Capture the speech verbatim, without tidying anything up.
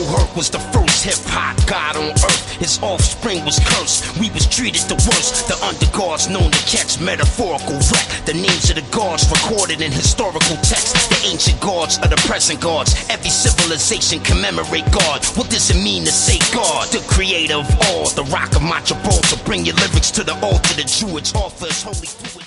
Herc was the first hip-hop god on earth. His offspring was cursed, we was treated the worst. The undergods known to catch metaphorical wreck. The names of the gods recorded in historical texts. The ancient gods are the present gods. Every civilization commemorate God. What does it mean to say God? The creator of all, the rock of my Gibraltar. Bring your lyrics to the altar. The Druids offer us holy fluid.